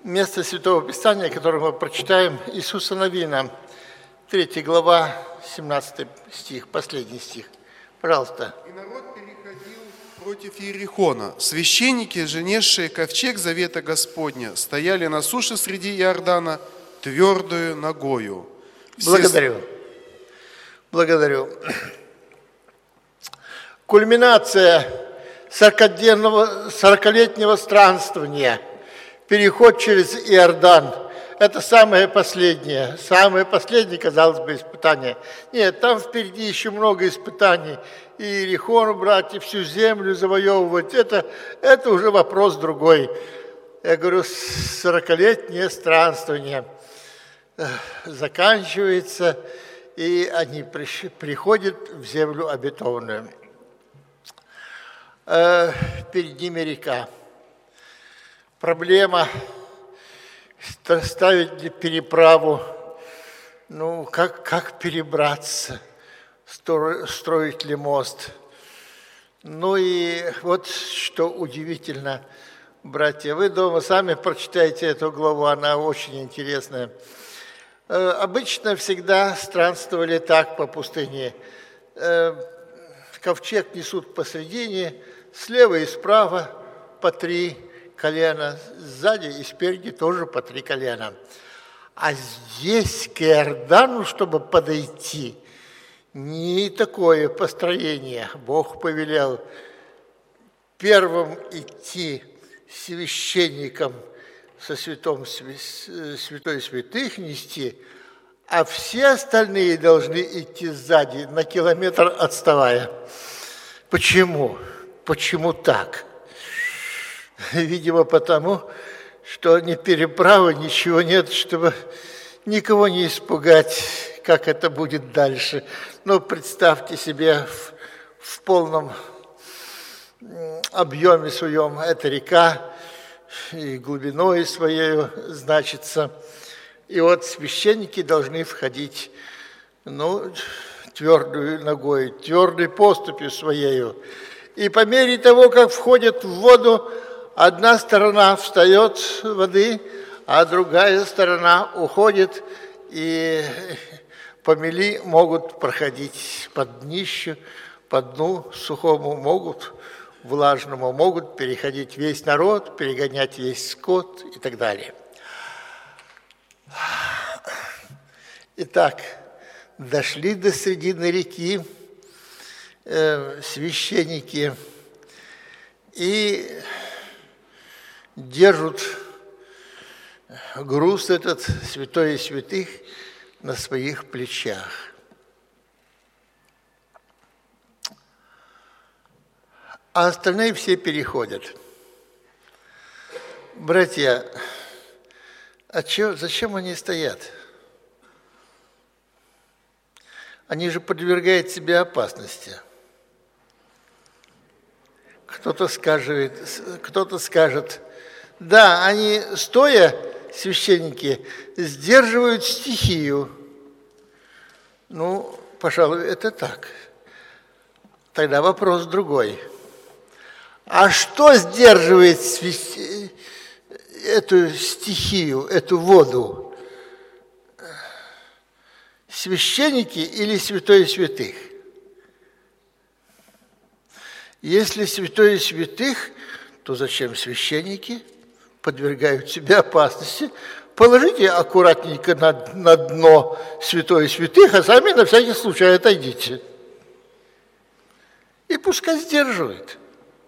Место Святого Писания, которое мы прочитаем, Иисуса Навина, 3 глава, 17 стих, последний стих. Пожалуйста. «И народ переходил против Иерихона. Священники же, несшие ковчег завета Господня, стояли на суше среди Иордана твердою ногою». Благодарю. Кульминация 40-летнего странствования, переход через Иордан. Это самое последнее, казалось бы, испытание. Нет, там впереди еще много испытаний. И Иерихон брать, и всю землю завоевывать, это уже вопрос другой. Я говорю, 40-летнее странствование заканчивается, и они приходят в землю обетованную. Перед ними река. Проблема ставить переправу, как перебраться, строить ли мост. И вот что удивительно, братья, вы дома сами прочитайте эту главу, она очень интересная. Обычно всегда странствовали так по пустыне. Ковчег несут посредине, слева и справа по 3 колена, сзади и спереди тоже по 3 колена. А здесь к Иордану, чтобы подойти, не такое построение. Бог повелел первым идти священникам со святой святых нести, а все остальные должны идти сзади, на километр отставая. Почему? Почему так? Видимо, потому, что ни переправы, ничего нет, чтобы никого не испугать, как это будет дальше. Представьте себе в полном объеме своем эта река, и глубиной своей значится. И вот священники должны входить, твердой ногой, твердой поступью своею. И по мере того, как входят в воду, одна сторона встает с воды, а другая сторона уходит, и по мели могут проходить по днищу, по дну сухому могут, влажному могут переходить весь народ, перегонять весь скот и так далее. Итак, дошли до середины реки священники и держат груз этот святой и святых на своих плечах. А остальные все переходят. Братья, зачем они стоят? Они же подвергают себя опасности. Кто-то скажет, да, они стоя, священники, сдерживают стихию. Пожалуй, это так. Тогда вопрос другой. А что сдерживает эту стихию, эту воду? Священники или святой святых? Если святой святых, то зачем священники подвергают себя опасности? Положите аккуратненько на дно святой святых, а сами на всякий случай отойдите. И пускай сдерживает.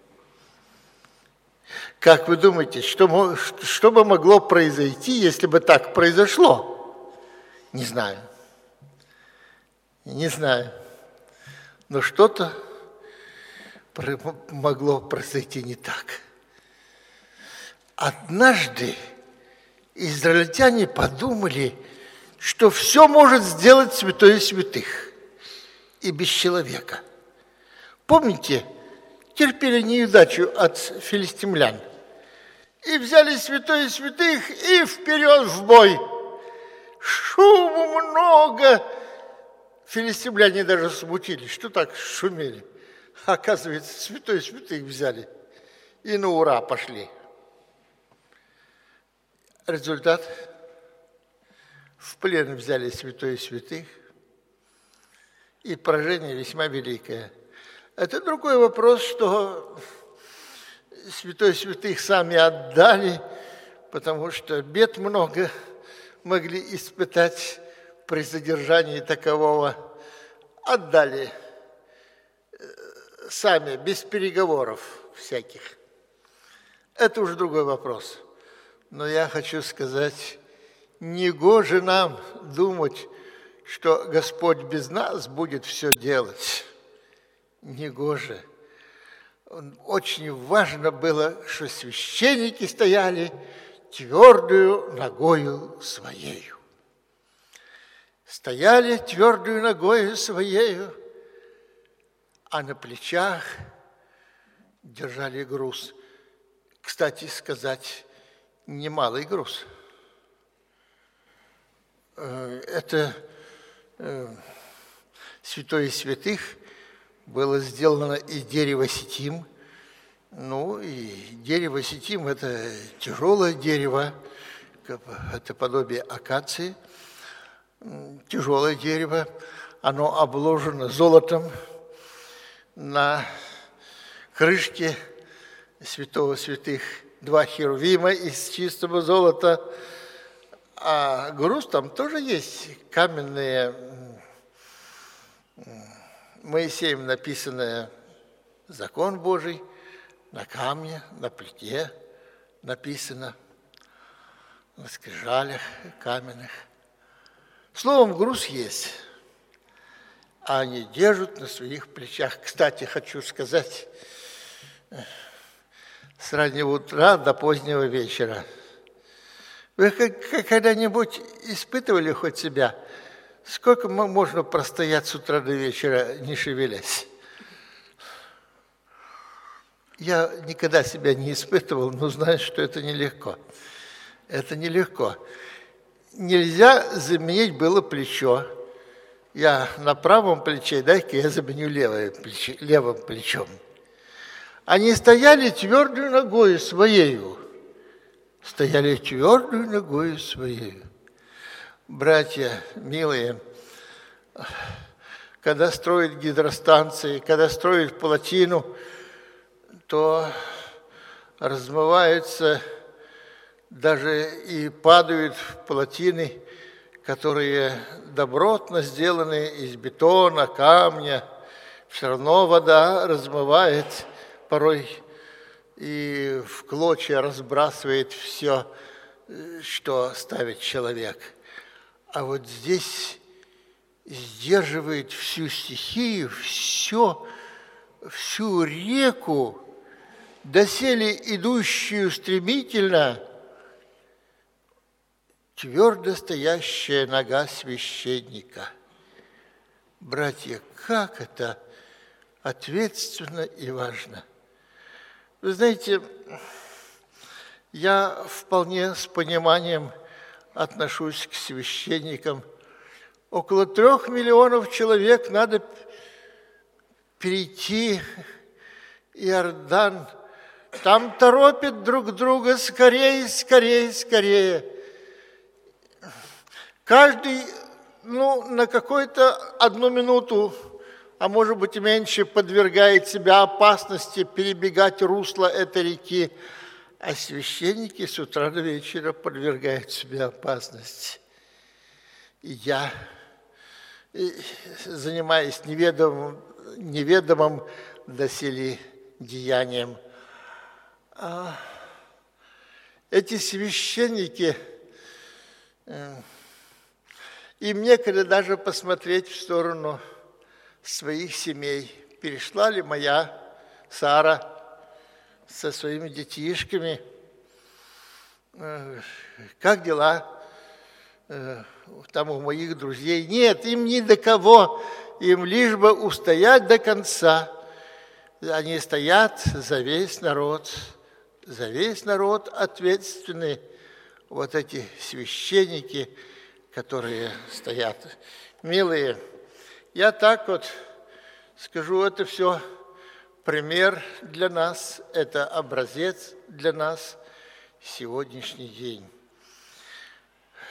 Как вы думаете, что бы могло произойти, если бы так произошло? Не знаю. Но что-то могло произойти не так. Однажды израильтяне подумали, что все может сделать святой святых и без человека. Помните, терпели неудачу от филистимлян. И взяли святой святых и вперед в бой. Шуму много. Филистимляне даже смутились, что так шумели. Оказывается, святой святых взяли и на ура пошли. Результат: в плен взяли святое святых, и поражение весьма великое. Это другой вопрос, что святое святых сами отдали, потому что бед много могли испытать при задержании такового. Отдали сами, без переговоров всяких. Это уже другой вопрос. Но я хочу сказать, негоже нам думать, что Господь без нас будет все делать. Негоже. Очень важно было, что священники стояли твердую ногою своею. Стояли твердую ногою своею, а на плечах держали груз. Кстати сказать, немалый груз. Это святое святых было сделано из дерева ситим. Ну, и дерево ситим – это тяжелое дерево, это подобие акации. Тяжелое дерево, оно обложено золотом. На крышке святого святых 2 херувима из чистого золота, а груз там тоже есть, каменные, Моисеем написанное закон Божий, на камне, на плите написано, на скрижалях каменных. Словом, груз есть, а они держат на своих плечах. Кстати, хочу сказать, с раннего утра до позднего вечера. Вы когда-нибудь испытывали хоть себя, сколько можно простоять с утра до вечера, не шевелясь? Я никогда себя не испытывал, но знаю, что это нелегко. Это нелегко. Нельзя заменить было плечо. Я на правом плече, дай-ка я заменю левым плечом. Они стояли твердую ногою своею. Стояли твердую ногою своею. Братья, милые, когда строят гидростанции, когда строят плотину, то размываются даже и падают в плотины, которые добротно сделаны из бетона, камня. Все равно вода размывает порой и в клочья разбрасывает все, что ставит человек. А вот здесь сдерживает всю стихию, всю реку, доселе идущую стремительно, твердо стоящая нога священника. Братья, как это ответственно и важно. Вы знаете, я вполне с пониманием отношусь к священникам. Около 3 миллионов человек надо перейти Иордан. Там торопят друг друга скорее, скорее, скорее. Каждый, на какую-то 1 минуту, а может быть и меньше, подвергает себя опасности перебегать русло этой реки. А священники с утра до вечера подвергают себя опасности. И я, занимаясь неведомым доселе деянием, эти священники, им некогда даже посмотреть в сторону своих семей. Перешла ли моя Сара со своими детишками? Как дела там у моих друзей? Нет, им ни до кого, им лишь бы устоять до конца. Они стоят за весь народ ответственны, вот эти священники, которые стоят. Милые, я так вот скажу, это все пример для нас, это образец для нас сегодняшний день.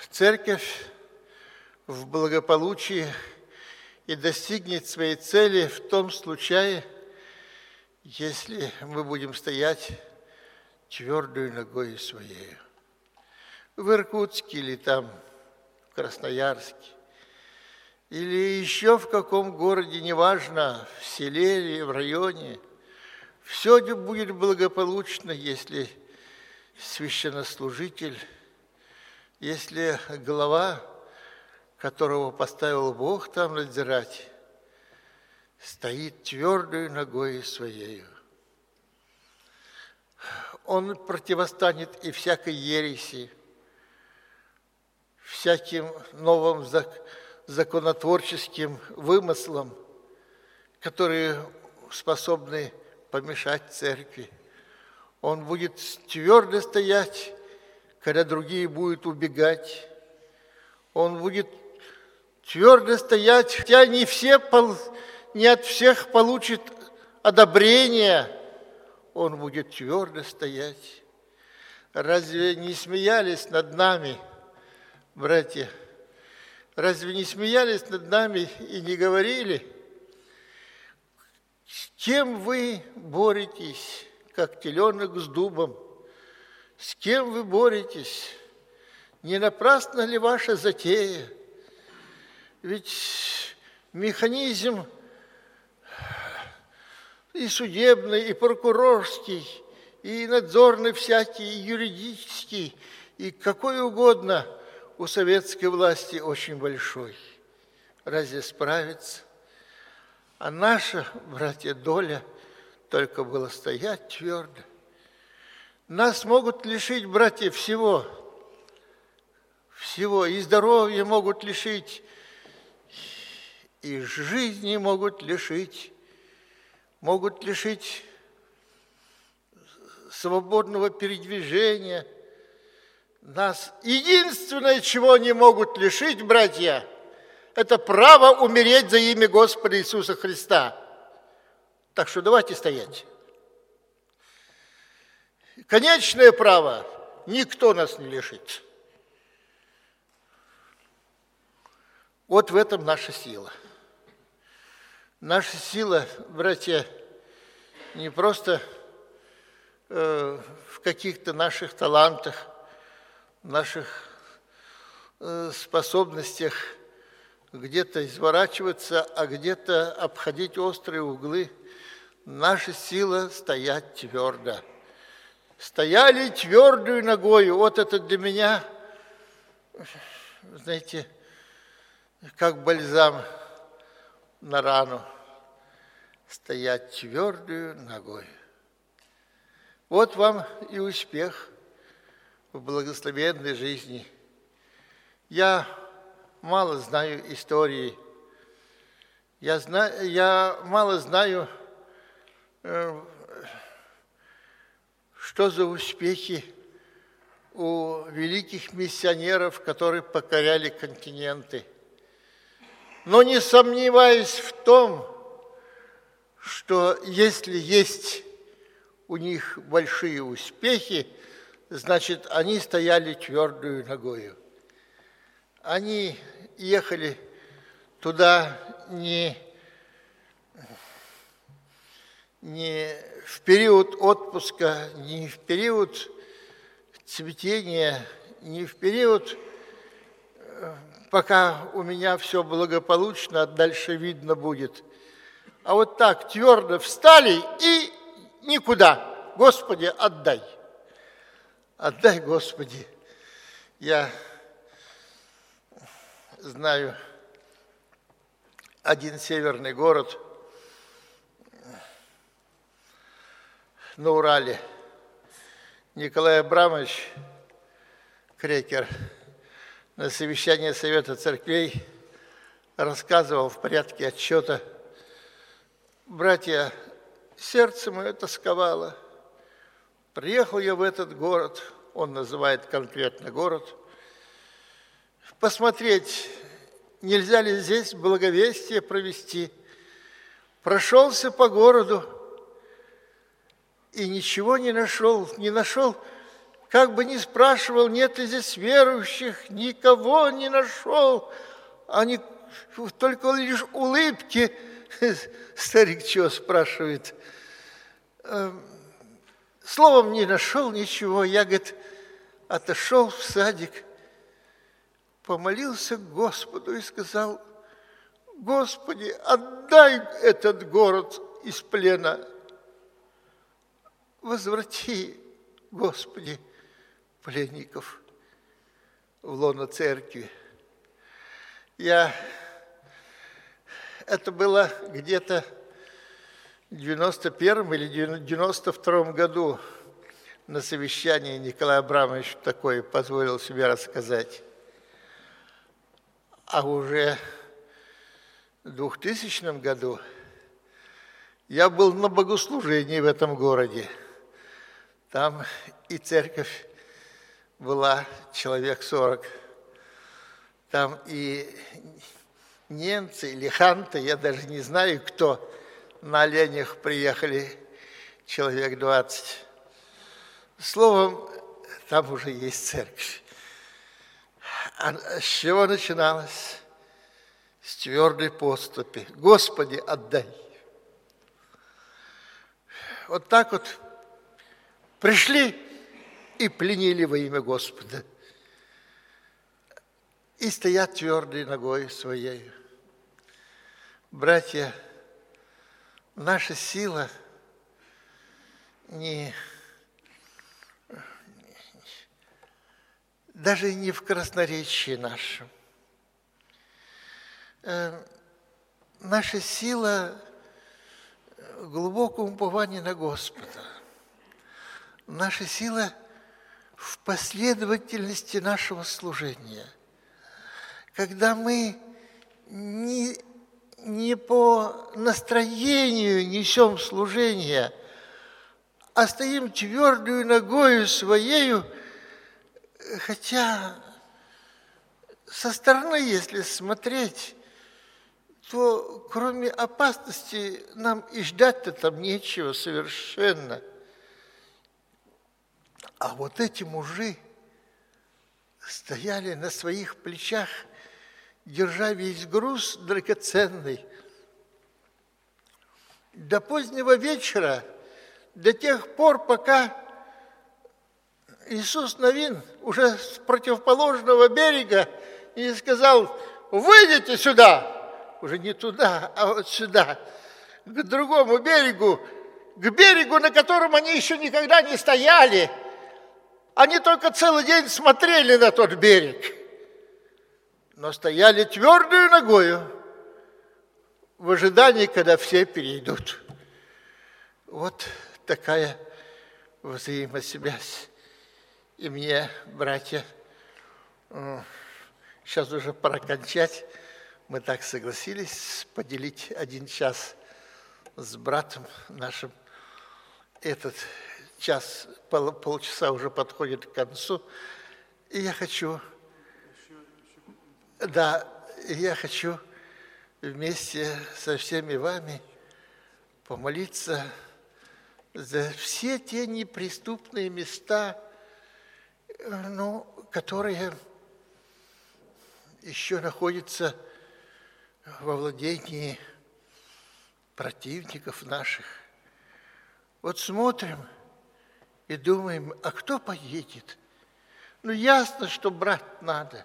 Церковь в благополучии и достигнет своей цели в том случае, если мы будем стоять твердой ногой своей. В Иркутске или там в Красноярске, или еще в каком городе, неважно, в селе или в районе, все будет благополучно, если священнослужитель, если глава, которого поставил Бог там надзирать, стоит твердой ногой своей. Он противостанет и всякой ереси, всяким новым законотворческим вымыслам, которые способны помешать церкви. Он будет твердо стоять, когда другие будут убегать. Он будет твердо стоять, хотя не от всех получит одобрение. Он будет твердо стоять. Разве не смеялись над нами, братья? Разве не смеялись над нами и не говорили, с кем вы боретесь, как теленок с дубом? С кем вы боретесь? Не напрасно ли ваша затея? Ведь механизм и судебный, и прокурорский, и надзорный всякий, и юридический, и какой угодно у советской власти очень большой. Разве справится? А наша, братья, доля только была стоять твердо. Нас могут лишить, братья, всего. Всего. И здоровья могут лишить, и жизни могут лишить свободного передвижения. Нас единственное, чего они могут лишить, братья, это право умереть за имя Господа Иисуса Христа. Так что давайте стоять. Конечное право никто нас не лишит. Вот в этом наша сила. Наша сила, братья, не просто в каких-то наших талантах, наших способностях где-то изворачиваться, а где-то обходить острые углы. Наша сила стоять твердо. Стояли твердой ногою. Вот это для меня, знаете, как бальзам на рану. Стоять твердой ногой. Вот вам и успех в благословенной жизни. Я мало знаю истории. Я мало знаю, что за успехи у великих миссионеров, которые покоряли континенты. Но не сомневаюсь в том, что если есть у них большие успехи, значит, они стояли твердою ногою. Они ехали туда не в период отпуска, не в период цветения, не в период, пока у меня все благополучно, а дальше видно будет. А вот так твердо встали и никуда. Господи, отдай. Отдай, Господи. Я знаю один северный город на Урале. Николай Абрамович Крекер на совещании Совета Церквей рассказывал в порядке отчета: братья, сердце мое тосковало. Приехал я в этот город, он называет конкретно город, посмотреть, нельзя ли здесь благовестие провести. Прошелся по городу и ничего не нашел, как бы ни спрашивал, нет ли здесь верующих, никого не нашел. Они только лишь улыбки. Старик чего спрашивает? Словом, не нашел ничего. Я, говорит, отошел в садик, помолился к Господу и сказал: Господи, отдай этот город из плена. Возврати, Господи, пленников в лоно церкви. Это было где-то в 91 или 92 году на совещании Николай Абрамович такое позволил себе рассказать. А уже в 2000 году я был на богослужении в этом городе. Там и церковь была человек 40. Там и немцы, или ханты, я даже не знаю, кто, на оленях приехали, человек 20. Словом, там уже есть церковь. А с чего начиналось? С твердой поступи. Господи, отдай. Вот так вот пришли и пленили во имя Господа. И стоят твердой ногой своей. Братья, наша сила даже не в красноречии нашем. Наша сила в глубоком уповании на Господа. Наша сила в последовательности нашего служения. Когда мы не по настроению несем служение, а стоим твердую ногою своею, хотя со стороны, если смотреть, то кроме опасности нам и ждать-то там нечего совершенно. А вот эти мужи стояли на своих плечах, держа весь груз драгоценный. До позднего вечера, до тех пор, пока Иисус Навин уже с противоположного берега и сказал: выйдите сюда, уже не туда, а вот сюда, к другому берегу, к берегу, на котором они еще никогда не стояли. Они только целый день смотрели на тот берег, но стояли твердою ногою в ожидании, когда все перейдут. Вот такая взаимосвязь. И мне, братья, сейчас уже пора кончать. Мы так согласились поделить 1 час с братом нашим. Этот час, полчаса уже подходит к концу. И я хочу, вместе со всеми вами помолиться за все те неприступные места, которые еще находятся во владении противников наших. Вот смотрим и думаем, а кто поедет? Ясно, что брать надо.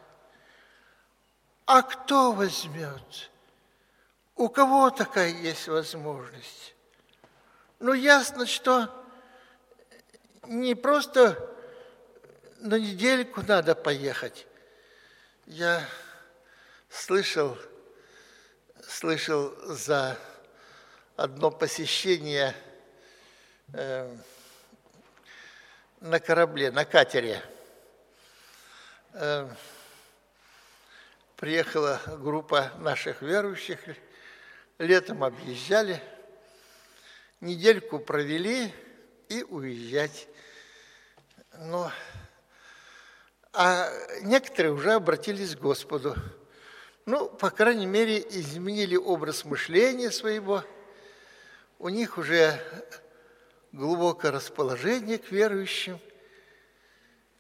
А кто возьмет? У кого такая есть возможность? Ясно, что не просто на недельку надо поехать. Я слышал за одно посещение на корабле, на катере. Приехала группа наших верующих, летом объезжали, недельку провели и уезжать. А некоторые уже обратились к Господу. По крайней мере, изменили образ мышления своего. У них уже глубокое расположение к верующим.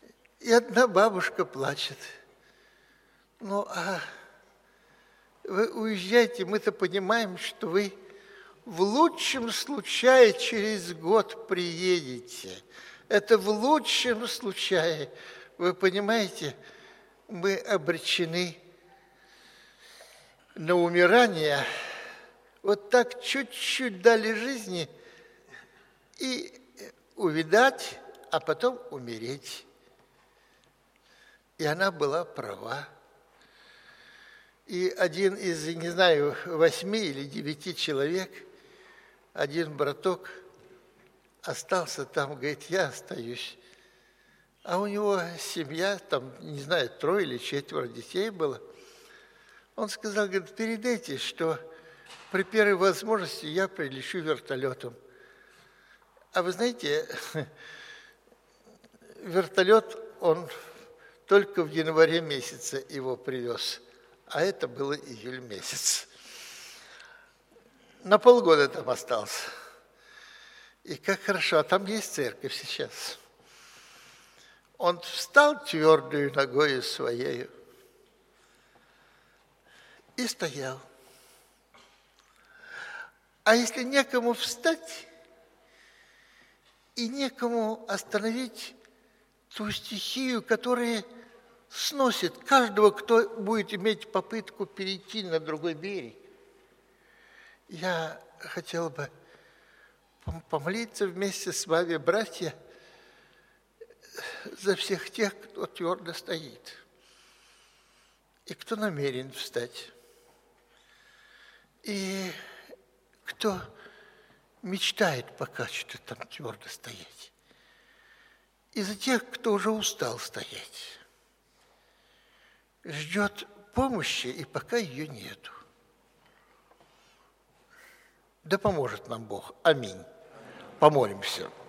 И одна бабушка плачет. Ну, а вы уезжаете, мы-то понимаем, что вы в лучшем случае через год приедете. Это в лучшем случае. Вы понимаете, мы обречены на умирание. Вот так чуть-чуть дали жизни и увидать, а потом умереть. И она была права. И один из, не знаю, 8 или 9 человек, один браток остался там, говорит, я остаюсь. А у него семья, там, не знаю, 3 или 4 детей было. Он сказал, говорит, передайте, что при первой возможности я прилечу вертолетом. А вы знаете, вертолет, он только в январе месяце его привез, а это было июль месяц. На полгода там остался. И как хорошо, а там есть церковь сейчас. Он встал твердою ногою своею и стоял. А если некому встать и некому остановить ту стихию, которая сносит каждого, кто будет иметь попытку перейти на другой берег, я хотел бы помолиться вместе с вами, братья, за всех тех, кто твердо стоит и кто намерен встать, и кто мечтает пока что там твердо стоять, и за тех, кто уже устал стоять, ждет помощи, и пока ее нету. Да поможет нам Бог. Аминь. Помолимся.